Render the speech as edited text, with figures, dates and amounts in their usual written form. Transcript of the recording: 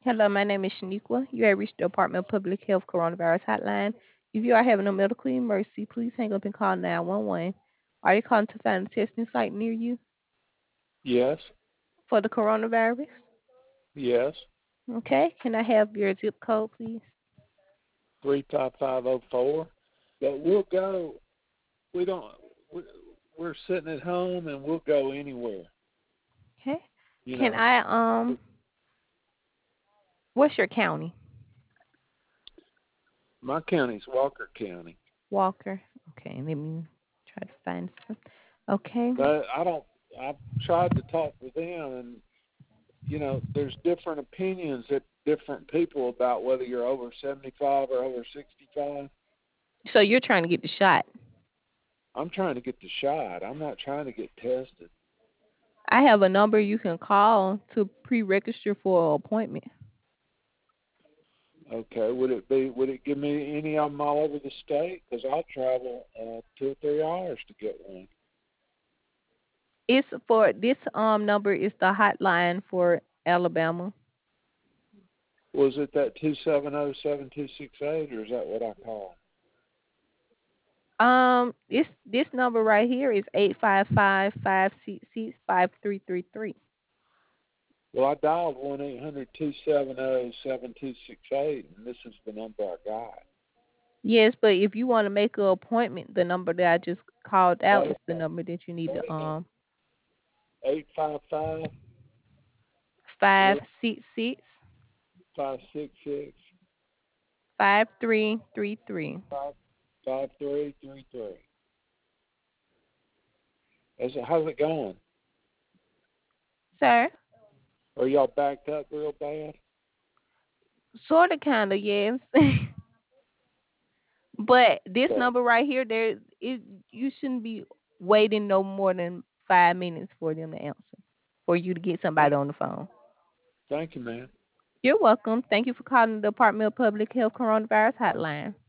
Hello, my name is Shaniqua. You have reached the Department of Public Health Coronavirus Hotline. If you are having a medical emergency, please hang up and call 911. Are you calling to find a testing site near you Yes, for the coronavirus? yes. Okay. Can I have your zip code, please? 35504. But we'll go. We don't. we- We're sitting at home and we'll go anywhere. Okay. You Can know, I what's your county? my county's Walker County, Walker. Okay, let me try to find some. Okay. but I don't. I've tried to talk with them, and there's different opinions at different people about whether you're over 75 or over 65. So you're trying to get the shot. I'm trying to get the shot. I'm not trying to get tested. I have a number you can call to pre-register for an appointment. Okay, would it give me any of them all over the state? Because I'll travel 2 or 3 hours to get one. It's for this number is the hotline for Alabama. Was it that 270-7268, or is that what I call? This number right here is 855-566-5333. Well, I dialed 1-800-270-7268, and this is the number I got. Yes, but if you want to make an appointment, the number that I just called out is the Okay. number that you need What to is it? 855 566 566 5333. 5333. How's it going? Sir, Are y'all backed up real bad? sort of, kind of, yes. But this Okay. number right here, you shouldn't be waiting no more than 5 minutes for them to answer, for you to get somebody Thank, on the phone. thank you, man. You're welcome. Thank you for calling the Department of Public Health Coronavirus Hotline.